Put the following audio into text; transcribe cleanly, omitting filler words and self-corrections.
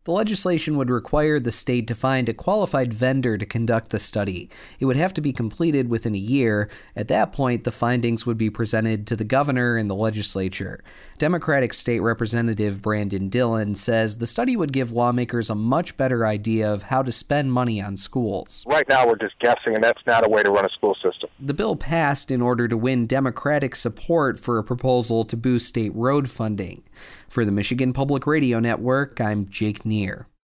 The legislation would require the state to find a qualified vendor to conduct the study. It would have to be completed within a year. At that point, the findings would be presented to the governor and the legislature. Democratic State Representative Brandon Dillon says the study would give lawmakers a much better idea of how to spend money on schools. Right now, we're just guessing, and that's not a way to run a school system. The bill passed in order to win Democratic support for a proposal to boost state road funding. For the Michigan Public Radio Network, I'm Jake Neer.